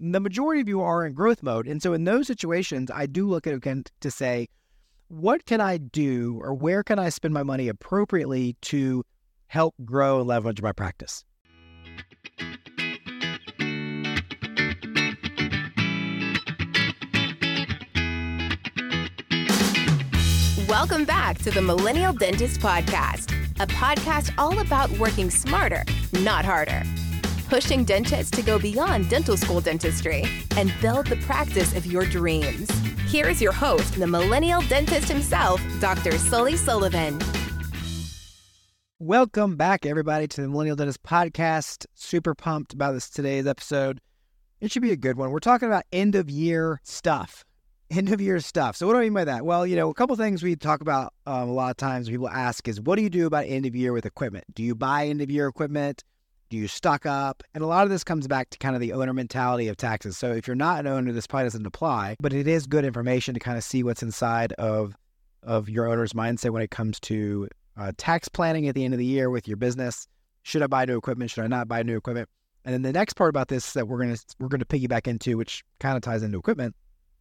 The majority of you are in growth mode. And so in those situations, I do look at it again to say, what can I do or where can I spend my money appropriately to help grow and leverage my practice? Welcome back to the Millennial Dentist Podcast, a podcast all about working smarter, not harder. Pushing dentists to go beyond dental school dentistry and build the practice of your dreams. Here is your host, the millennial dentist himself, Dr. Sully Sullivan. Welcome back, everybody, to the Millennial Dentist Podcast. Super pumped about today's episode. It should be a good one. We're talking about end-of-year stuff. End-of-year stuff. So what do I mean by that? Well, a couple things we talk about a lot of times people ask is, what do you do about end-of-year with equipment? Do you buy end-of-year equipment? Do you stock up? And a lot of this comes back to kind of the owner mentality of taxes. So if you're not an owner, this probably doesn't apply, but it is good information to kind of see what's inside of your owner's mindset when it comes to tax planning at the end of the year with your business. Should I buy new equipment? Should I not buy new equipment? And then the next part about this that we're going to piggyback into, which kind of ties into equipment,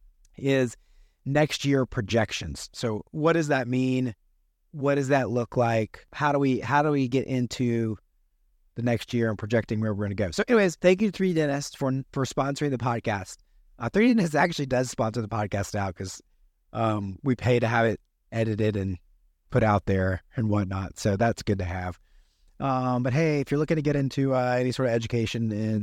is next year projections. So what does that mean? What does that look like? How do we get into the next year and projecting where we're going to go? So anyways, thank you to 3D Dentist for sponsoring the podcast. 3D Dentist actually does sponsor the podcast now because we pay to have it edited and put out there and whatnot. So that's good to have. But hey, if you're looking to get into any sort of education in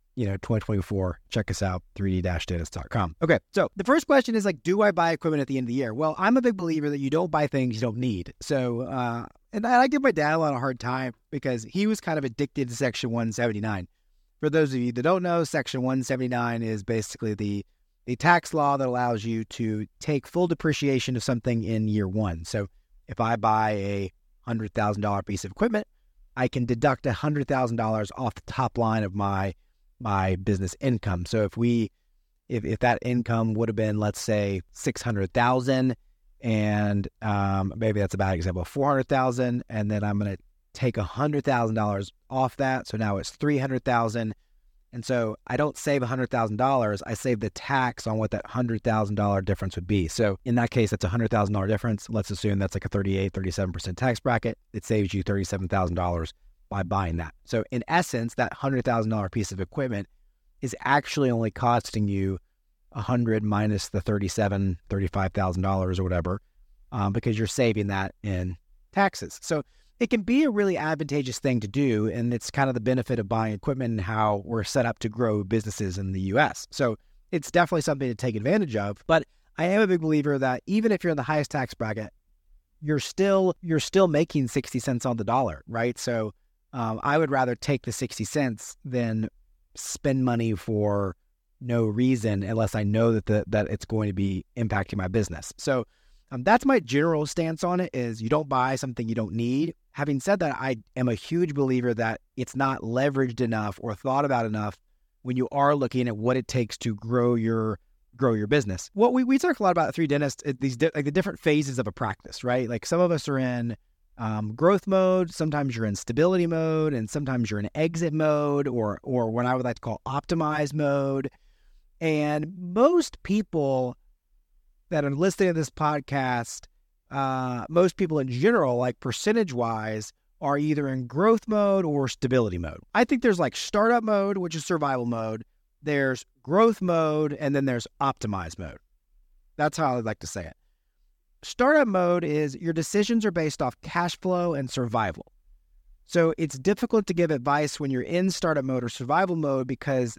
2024, check us out, 3d-dentist.com. Okay, so the first question is do I buy equipment at the end of the year? Well, I'm a big believer that you don't buy things you don't need. So, and I give my dad a lot of hard time because he was kind of addicted to Section 179. For those of you that don't know, Section 179 is basically the tax law that allows you to take full depreciation of something in year one. So if I buy a $100,000 piece of equipment, I can deduct $100,000 off the top line of my business income. So if that income would have been, let's say, $600,000, and maybe that's a bad example, $400,000, and then I'm going to take $100,000 off that. So now it's $300,000. And so I don't save $100,000. I save the tax on what that $100,000 difference would be. So in that case, that's a $100,000 difference. Let's assume that's like a 37% tax bracket. It saves you $37,000 by buying that. So in essence, that $100,000 piece of equipment is actually only costing you $100 minus the $35,000 or whatever, because you're saving that in taxes. So it can be a really advantageous thing to do, and it's kind of the benefit of buying equipment and how we're set up to grow businesses in the U.S. So it's definitely something to take advantage of. But I am a big believer that even if you're in the highest tax bracket, you're still making 60 cents on the dollar, right? So I would rather take the 60 cents than spend money for no reason unless I know that it's going to be impacting my business. So that's my general stance on it, is you don't buy something you don't need. Having said that, I am a huge believer that it's not leveraged enough or thought about enough when you are looking at what it takes to grow your business. What we talk a lot about at 3D Dentist, the different phases of a practice, right? Like some of us are in growth mode, sometimes you're in stability mode, and sometimes you're in exit mode, or what I would like to call optimize mode. And most people that are listening to this podcast, most people in general, like percentage-wise, are either in growth mode or stability mode. I think there's like startup mode, which is survival mode. There's growth mode, and then there's optimize mode. That's how I'd like to say it. Startup mode is your decisions are based off cash flow and survival. So it's difficult to give advice when you're in startup mode or survival mode because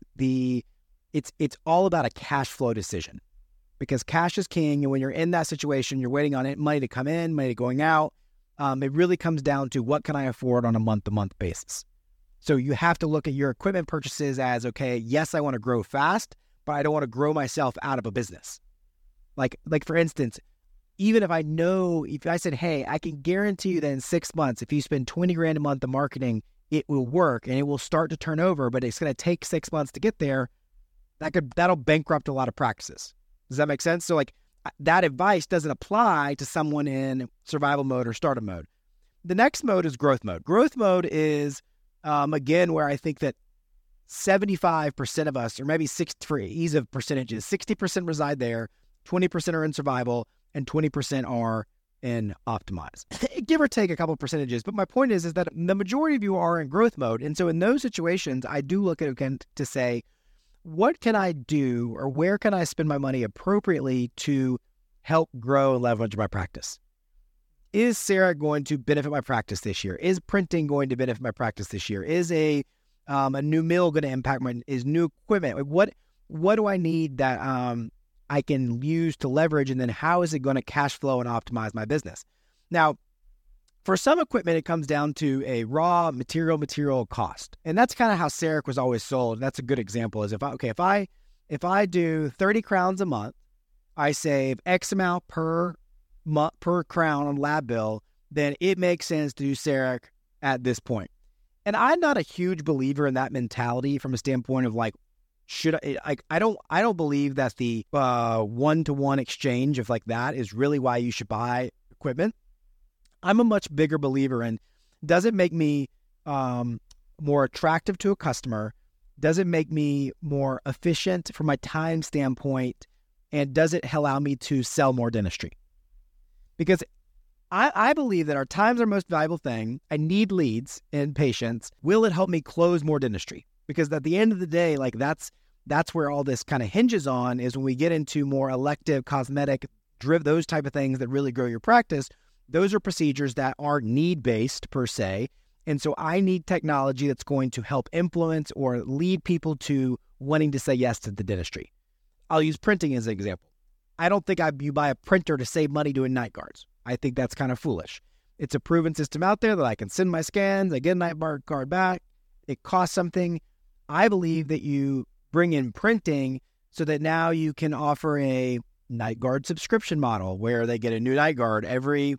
it's all about a cash flow decision. Because cash is king, and when you're in that situation, you're waiting on it, money to come in, money going out. It really comes down to what can I afford on a month-to-month basis. So you have to look at your equipment purchases as, okay, yes, I want to grow fast, but I don't want to grow myself out of a business. Like for instance, even if I said, hey, I can guarantee you that in 6 months, if you spend $20,000 a month on marketing, it will work and it will start to turn over, but it's going to take 6 months to get there. That'll bankrupt a lot of practices. Does that make sense? So like that advice doesn't apply to someone in survival mode or startup mode. The next mode is growth mode. Growth mode is, again, where I think that 75% of us, or maybe for ease of percentages, 60% reside there, 20% are in survival, and 20% are in optimize. Give or take a couple of percentages. But my point is that the majority of you are in growth mode. And so in those situations, I do look at it again to say, what can I do, or where can I spend my money appropriately to help grow and leverage my practice? Is CEREC going to benefit my practice this year? Is printing going to benefit my practice this year? Is a new mill going to impact is new equipment? What do I need that I can use to leverage, and then how is it going to cash flow and optimize my business? Now, for some equipment, it comes down to a raw material cost, and that's kind of how CEREC was always sold. That's a good example. Is if I do 30 crowns a month, I save X amount per crown on lab bill, then it makes sense to do CEREC at this point. And I'm not a huge believer in that mentality from a standpoint of like, I don't believe that the one-to-one exchange of like that is really why you should buy equipment. I'm a much bigger believer in, does it make me more attractive to a customer? Does it make me more efficient from my time standpoint? And does it allow me to sell more dentistry? Because I believe that our time is our most valuable thing. I need leads and patients. Will it help me close more dentistry? Because at the end of the day, like that's where all this kind of hinges on, is when we get into more elective, cosmetic, those type of things that really grow your practice. Those are procedures that are need-based per se. And so I need technology that's going to help influence or lead people to wanting to say yes to the dentistry. I'll use printing as an example. I don't think you buy a printer to save money doing night guards. I think that's kind of foolish. It's a proven system out there that I can send my scans, I get a night guard back. It costs something. I believe that you bring in printing so that now you can offer a night guard subscription model where they get a new night guard every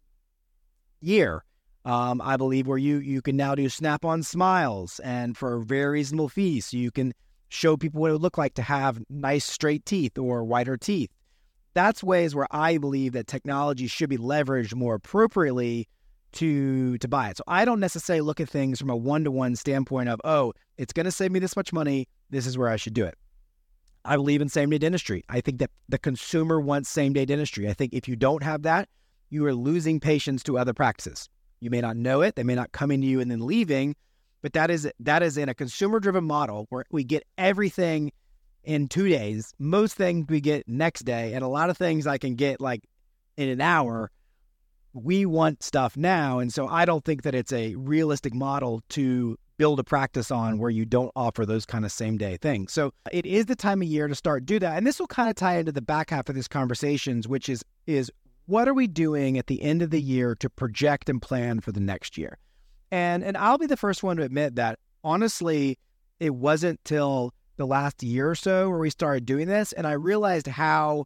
year. I believe where you can now do Snap-on smiles, and for a very reasonable fee, so you can show people what it would look like to have nice straight teeth or whiter teeth. That's ways where I believe that technology should be leveraged more appropriately to buy it. So I don't necessarily look at things from a one-to-one standpoint of, oh, it's going to save me this much money, this is where I should do it. I believe in same-day dentistry. I think that the consumer wants same-day dentistry. I think if you don't have that, you are losing patients to other practices. You may not know it. They may not come into you and then leaving, but that is in a consumer-driven model where we get everything in 2 days. Most things we get next day, and a lot of things I can get like in an hour. We want stuff now, and so I don't think that it's a realistic model to build a practice on where you don't offer those kind of same-day things. So it is the time of year to start do that, and this will kind of tie into the back half of this conversations, which is what are we doing at the end of the year to project and plan for the next year? And I'll be the first one to admit that, honestly, it wasn't till the last year or so where we started doing this, and I realized how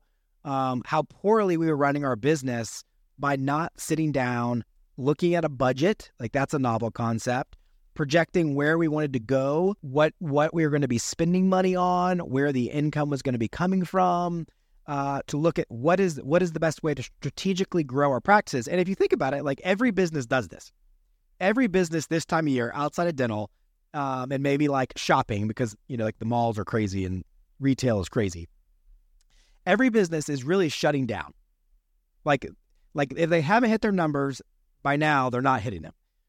poorly we were running our business by not sitting down, looking at a budget, like that's a novel concept, projecting where we wanted to go, what we were going to be spending money on, where the income was going to be coming from, to look at what is the best way to strategically grow our practices. And if you think about it, like every business does this. Every business this time of year outside of dental, and maybe like shopping, because, like the malls are crazy and retail is crazy. Every business is really shutting down. Like if they haven't hit their numbers by now, they're not hitting them.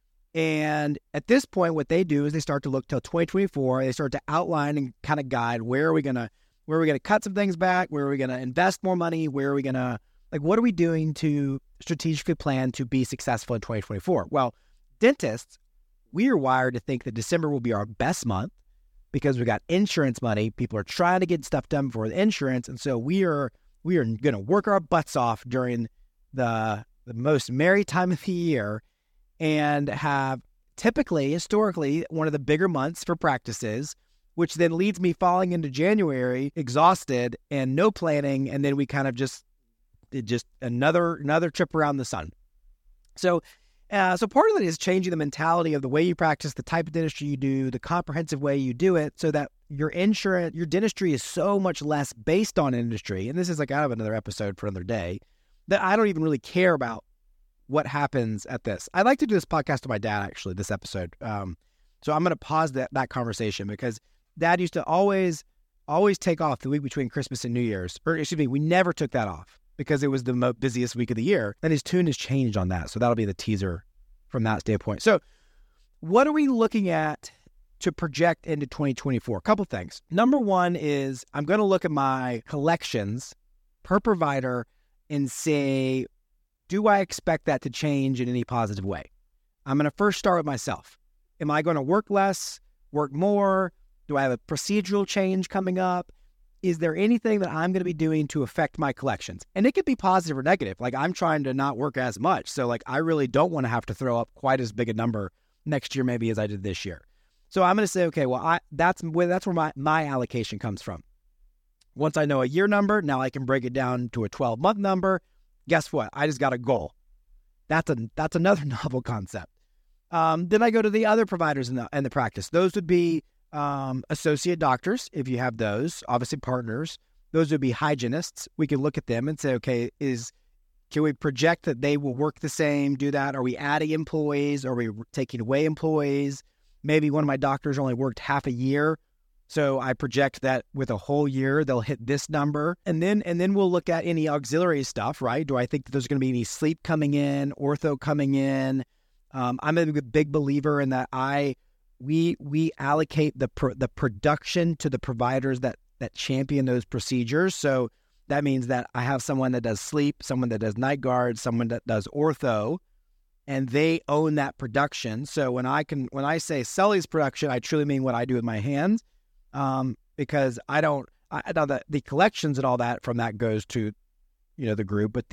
And at this point, what they do is they start to look till 2024. They start to outline and kind of guide where are we gonna cut some things back, where are we gonna invest more money, where are we gonna, like, what are we doing to strategically plan to be successful in 2024? Well, dentists, we are wired to think that December will be our best month because we got insurance money. People are trying to get stuff done for the insurance, and so we are going to work our butts off during the most merry time of the year, and have typically, historically, one of the bigger months for practices, which then leads me falling into January exhausted and no planning, and then we kind of just another trip around the sun. So part of it is changing the mentality of the way you practice, the type of dentistry you do, the comprehensive way you do it, so that your dentistry is so much less based on industry. And this is like out of another episode for another day, that I don't even really care about what happens at this. I'd like to do this podcast to my dad, actually, this episode. So I'm going to pause that conversation, because Dad used to always take off the week between Christmas and New Year's. Or excuse me, we never took that off because it was the busiest week of the year. And his tune has changed on that. So that'll be the teaser from that standpoint. So what are we looking at to project into 2024? A couple things. Number one is I'm going to look at my collections per provider and say, do I expect that to change in any positive way? I'm going to first start with myself. Am I going to work less, work more? Do I have a procedural change coming up? Is there anything that I'm going to be doing to affect my collections? And it could be positive or negative. Like I'm trying to not work as much. So like I really don't want to have to throw up quite as big a number next year maybe as I did this year. So I'm going to say, okay, well, that's where my allocation comes from. Once I know a year number, now I can break it down to a 12-month number. Guess what? I just got a goal. That's another novel concept. Then I go to the other providers in the practice. Those would be associate doctors, if you have those, obviously partners. Those would be hygienists. We can look at them and say, okay, can we project that they will work the same, do that? Are we adding employees? Are we taking away employees? Maybe one of my doctors only worked half a year. So I project that with a whole year, they'll hit this number. And then we'll look at any auxiliary stuff, right? Do I think that there's going to be any sleep coming in, ortho coming in? I'm a big believer in that we allocate the production to the providers that champion those procedures. So that means that I have someone that does sleep, someone that does night guard, someone that does ortho, and they own that production. So when I say Sully's production, I truly mean what I do with my hands, because I know that the collections and all that from that goes to, the group, but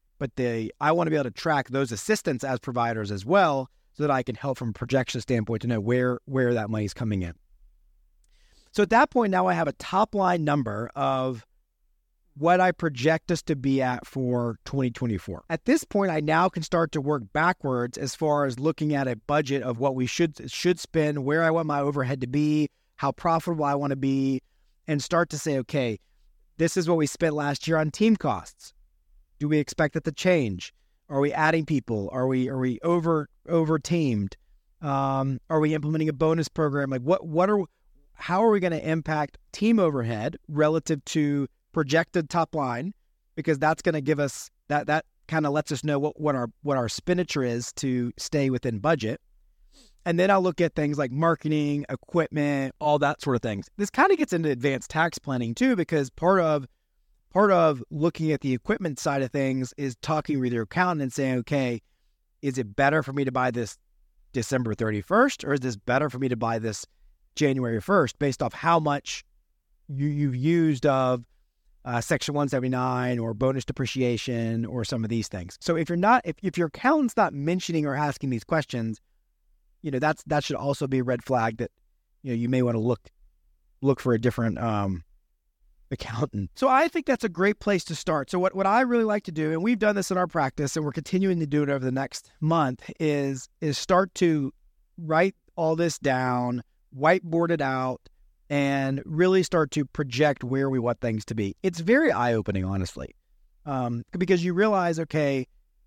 I want to be able to track those assistants as providers as well, so that I can help from a projection standpoint to know where that money's coming in. So at that point, now I have a top line number of what I project us to be at for 2024. At this point, I now can start to work backwards as far as looking at a budget of what we should spend, where I want my overhead to be, how profitable I want to be, and start to say, okay, this is what we spent last year on team costs. Do we expect it to change? Are we adding people? Are we over teamed? Are we implementing a bonus program? Like how are we going to impact team overhead relative to projected top line? Because that's going to give us that kind of lets us know what our expenditure is to stay within budget. And then I'll look at things like marketing, equipment, all that sort of things. This kind of gets into advanced tax planning too, because part of looking at the equipment side of things is talking with your accountant and saying, okay, is it better for me to buy this December 31st, or is this better for me to buy this January 1st based off how much you've used of Section 179 or bonus depreciation or some of these things. So if your accountant's not mentioning or asking these questions, that should also be a red flag that, you may want to look for a different accountant. So I think that's a great place to start. So what I really like to do, and we've done this in our practice and we're continuing to do it over the next month, is start to write all this down, whiteboard it out, and really start to project where we want things to be. It's very eye-opening, honestly, because you realize, okay,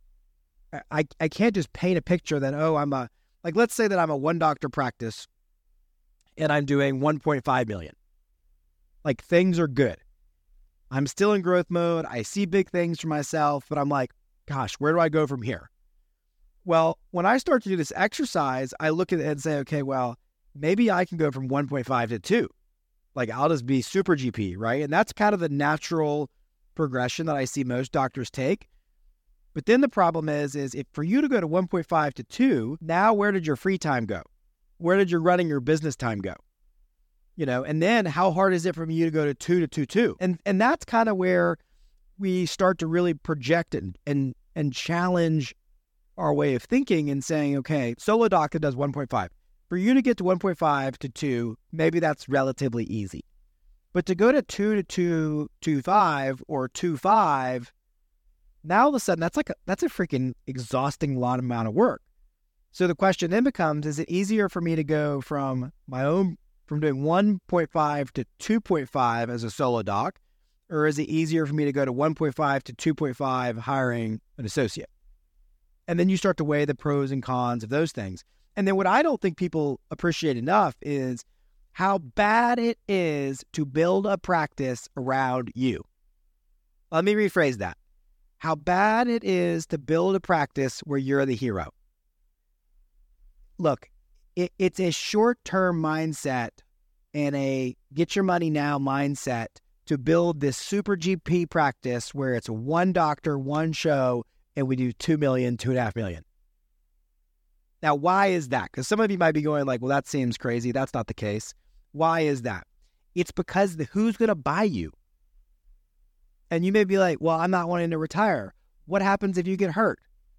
I can't just paint a picture that, let's say that I'm a one doctor practice and I'm doing 1.5 million. Like, things are good. I'm still in growth mode. I see big things for myself, but I'm like, gosh, where do I go from here? Well, when I start to do this exercise, I look at it and say, okay, well, maybe I can go from 1.5 to 2. Like, I'll just be super GP, right? And that's kind of the natural progression that I see most doctors take. But then the problem is if for you to go to 1.5 to 2, now where did your free time go? Where did your running your business time go? And then how hard is it for you to go to 2 to 2? And that's kind of where we start to really project and challenge our way of thinking and saying, okay, solo doc that does 1.5. For you to get to 1.5 to 2, maybe that's relatively easy. But to go to 2 to 2.5 or 2.5, now all of a sudden that's a freaking exhausting amount of work. So the question then becomes, is it easier for me to go from doing 1.5 to 2.5 as a solo doc, or is it easier for me to go to 1.5 to 2.5 hiring an associate? And then you start to weigh the pros and cons of those things. And then what I don't think people appreciate enough is how bad it is to build a practice around you. Let me rephrase that. How bad it is to build a practice where you're the hero. Look, it's a short-term mindset and a get your money now mindset to build this super GP practice where it's one doctor, one show, and we do 2 million, 2.5 million. Now, why is that? Because some of you might be going like, well, that seems crazy. That's not the case. Why is that? It's because who's going to buy you? And you may be like, well, I'm not wanting to retire. What happens if you get hurt?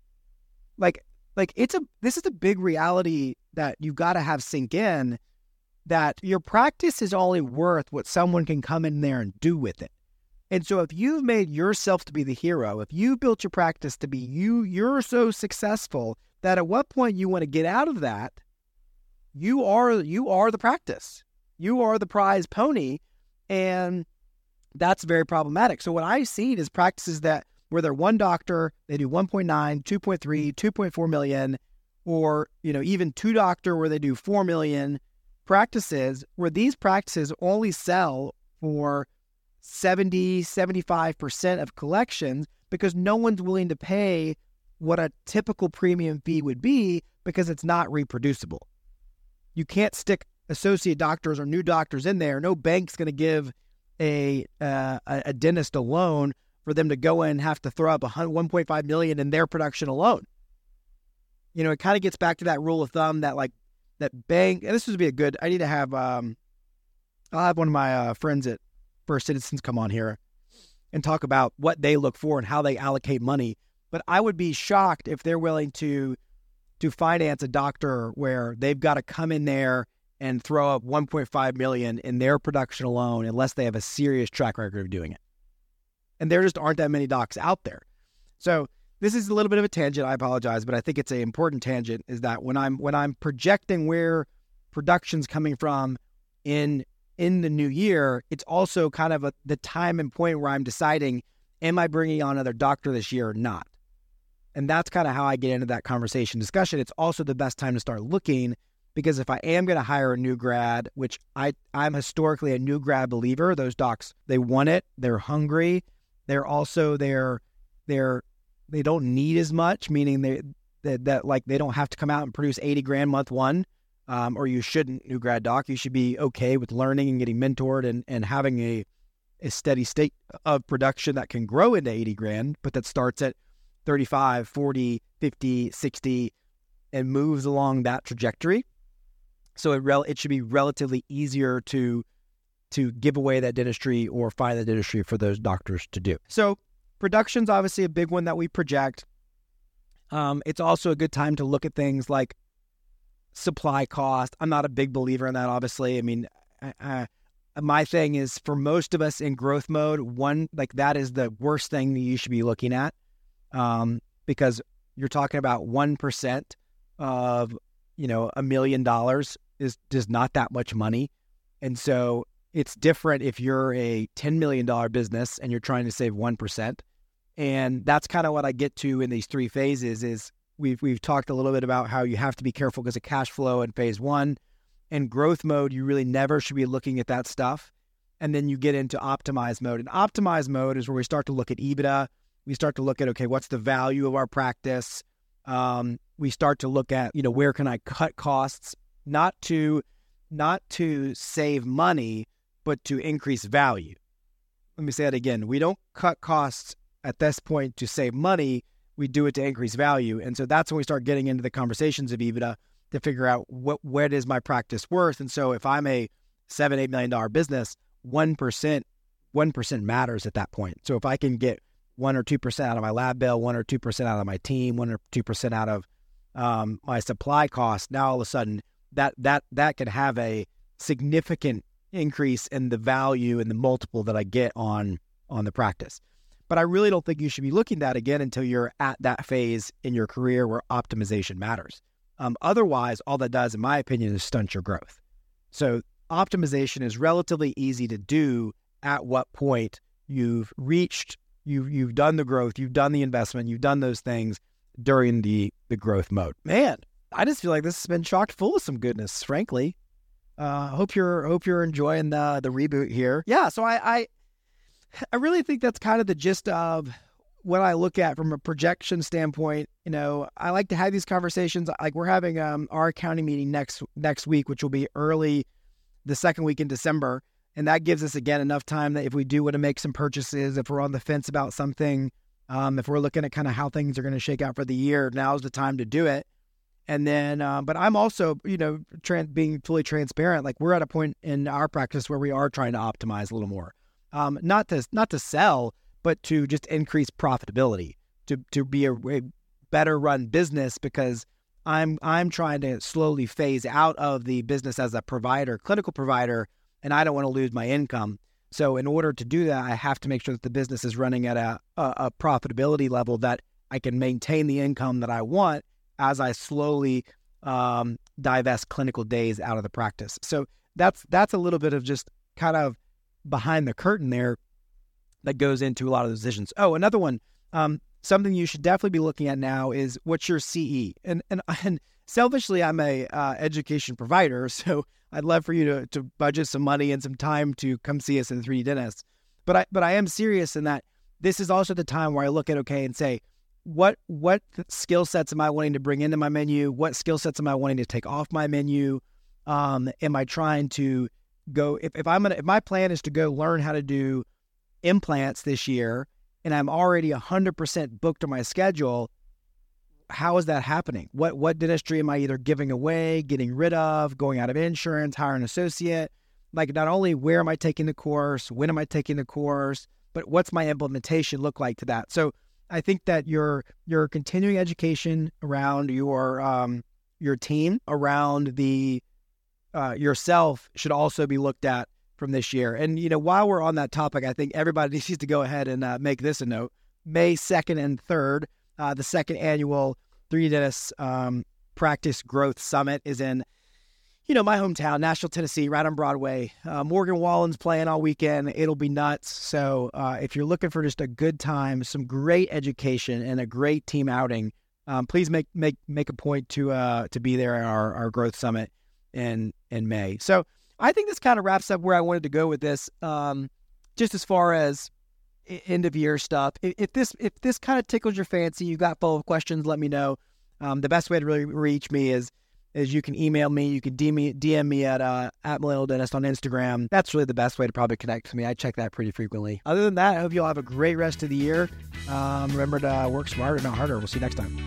This is a big reality that you've got to have sink in, that your practice is only worth what someone can come in there and do with it. And so if you've made yourself to be the hero, if you built your practice to be you're so successful that at what point you want to get out of that, you are the practice. You are the prize pony, and that's very problematic. So what I've seen is practices that where they're one doctor, they do 1.9, 2.3, 2.4 million, or even two doctor where they do 4 million, practices where these practices only sell for 70, 75% of collections because no one's willing to pay what a typical premium fee would be because it's not reproducible. You can't stick associate doctors or new doctors in there. No bank's going to give a dentist a loan for them to go in and have to throw up 1.5 million in their production alone. It kind of gets back to that rule of thumb that that bank, and this would be a good, I need to have, I'll have one of my friends at First Citizens come on here and talk about what they look for and how they allocate money. But I would be shocked if they're willing to finance a doctor where they've got to come in there and throw up 1.5 million in their production alone unless they have a serious track record of doing it. And there just aren't that many docs out there. So this is a little bit of a tangent. I apologize, but I think it's an important tangent, is that when I'm projecting where production's coming from in the new year, it's also kind of the time and point where I'm deciding, am I bringing on another doctor this year or not? And that's kind of how I get into that conversation discussion. It's also the best time to start looking, because if I am going to hire a new grad, which I'm historically a new grad believer, those docs, they want it, they're hungry, they're also they don't need as much, meaning they don't have to come out and produce 80 grand month one, or you shouldn't, new grad doc. You should be okay with learning and getting mentored and having a steady state of production that can grow into 80 grand, but that starts at 35, 40, 50, 60, and moves along that trajectory. So it should be relatively easier to give away that dentistry or find the dentistry for those doctors to do. So production's obviously a big one that we project. It's also a good time to look at things like supply cost. I'm not a big believer in that, obviously. I mean, my thing is, for most of us in growth mode, that is the worst thing that you should be looking at, because you're talking about 1% of $1 million is not that much money. And so it's different if you're a $10 million business and you're trying to save 1%. And that's kind of what I get to in these three phases. Is we've talked a little bit about how you have to be careful because of cash flow in phase one. In growth mode, you really never should be looking at that stuff. And then you get into optimize mode. And optimize mode is where we start to look at EBITDA. We start to look at, okay, what's the value of our practice? We start to look at, where can I cut costs? Not to save money, but to increase value. Let me say that again. We don't cut costs at this point to save money. We do it to increase value. And so that's when we start getting into the conversations of EBITDA to figure out what is my practice worth. And so if I'm a $7-8 million business, 1% matters at that point. So if I can get 1 or 2% out of my lab bill, 1 or 2% out of my team, 1 or 2% out of my supply cost, now all of a sudden that can have a significant increase in the value and the multiple that I get on the practice. But I really don't think you should be looking at that again until you're at that phase in your career where optimization matters. Otherwise, all that does, in my opinion, is stunt your growth. So optimization is relatively easy to do at what point you've done the growth, you've done the investment, you've done those things during the growth mode. Man, I just feel like this has been chock full of some goodness, frankly. Hope you're enjoying the reboot here. Yeah, so I really think that's kind of the gist of what I look at from a projection standpoint. I like to have these conversations. Like we're having our accounting meeting next week, which will be early the second week in December. And that gives us, again, enough time that if we do want to make some purchases, if we're on the fence about something, if we're looking at kind of how things are going to shake out for the year, now's the time to do it. And then, but I'm also, being fully transparent. Like we're at a point in our practice where we are trying to optimize a little more, not to sell, but to just increase profitability, to be a better run business, because I'm trying to slowly phase out of the business as a provider, clinical provider, and I don't want to lose my income. So in order to do that, I have to make sure that the business is running at a profitability level that I can maintain the income that I want as I slowly divest clinical days out of the practice. So that's a little bit of just kind of behind the curtain there that goes into a lot of the decisions. Oh, another one, something you should definitely be looking at now is what's your CE. And selfishly, I'm a education provider, so I'd love for you to budget some money and some time to come see us in the 3D Dentist. But I am serious in that this is also the time where I look at, okay, and say, what skill sets am I wanting to bring into my menu? What skill sets am I wanting to take off my menu? Am I trying to go, if my plan is to go learn how to do implants this year and I'm already 100% booked on my schedule, how is that happening? What dentistry am I either giving away, getting rid of, going out of insurance, hiring an associate? Like, not only where am I taking the course, when am I taking the course, but what's my implementation look like to that? So I think that your continuing education around your team, around the yourself, should also be looked at from this year. And while we're on that topic, I think everybody needs to go ahead and make this a note. May 2nd and 3rd, the second annual 3D Dentist Practice Growth Summit is in, my hometown, Nashville, Tennessee, right on Broadway. Morgan Wallen's playing all weekend. It'll be nuts. So if you're looking for just a good time, some great education, and a great team outing, please make a point to be there at our Growth Summit in May. So I think this kind of wraps up where I wanted to go with this. Just as far as end of year stuff, if this kind of tickles your fancy, you got follow-up questions, let me know. The best way to really reach me is you can email me, you can DM me at Millennial Dentist on Instagram. That's really the best way to probably connect with me. I check that pretty frequently. Other than that, I hope you all have a great rest of the year. Remember to work smarter, not harder. We'll see you next time.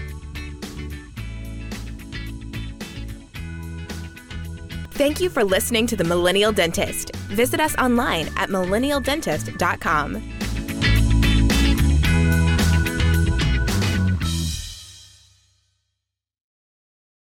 Thank you for listening to The Millennial Dentist. Visit us online at millennialdentist.com.